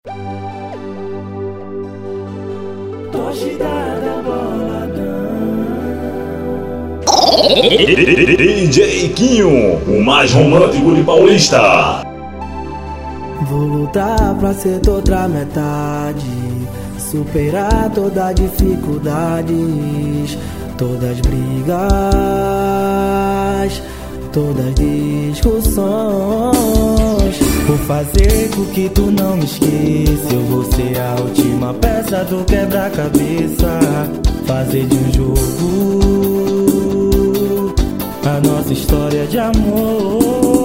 Torcida boladão. DJ Quinho, o mais romântico de Paulista. Vou lutar pra ser outra metade, superar todas as dificuldades, todas as brigas, todas as discussões. Vou fazer com que tu não me esqueça. Eu vou ser a última peça do quebra-cabeça. Fazer de um jogo a nossa história de amor,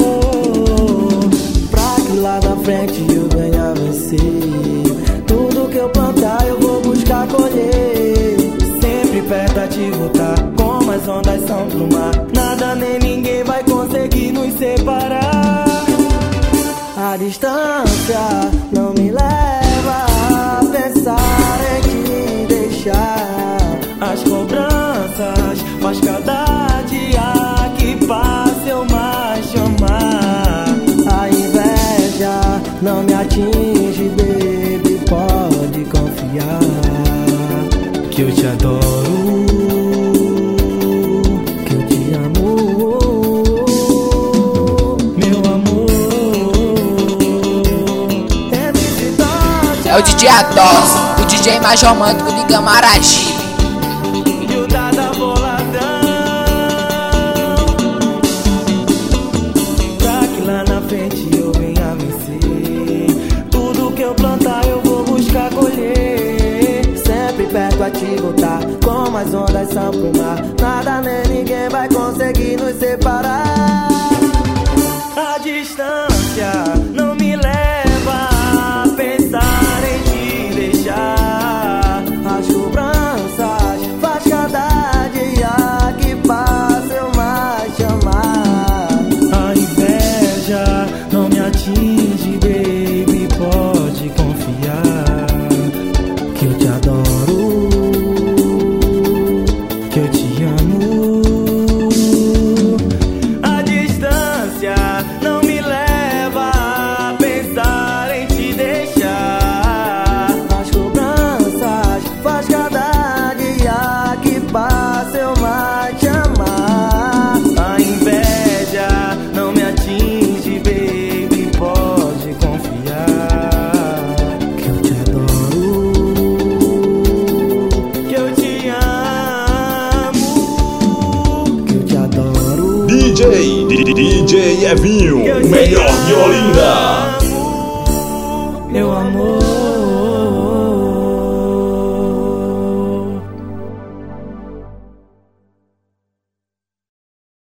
pra que lá da frente eu venha vencer. Tudo que eu plantar eu vou buscar colher. Sempre perto a te voltar, como as ondas são pro mar. Nada nem ninguém vai conseguir nos separar. A distância não me leva a pensar em te deixar. As cobranças faz cada dia que passa eu mais te amar. A inveja não me atinge, baby, pode confiar que eu te adoro, que eu te amo, meu amor. É o DJ Atos, o DJ mais romântico de Camaragibe. E o Dada boladão, pra que lá na frente eu venha vencer. Tudo que eu plantar eu vou buscar colher. Sempre perto a te voltar, como as ondas são pro mar. Nada nem ninguém vai conseguir nos separar. A distância não me leva a pensar em te deixar. As cobranças faz cada dia que passa eu mais te amar. A inveja não me atinge, baby, pode confiar que eu te adoro, que eu te amo. A distância não me leva a pensar em te deixar. As cobranças faz cada dia que passa eu mais te amar. A inveja não me atinge, baby, pode confiar que eu te adoro, que eu te amo, que eu te adoro. DJ Evinho, o melhor de Olinda.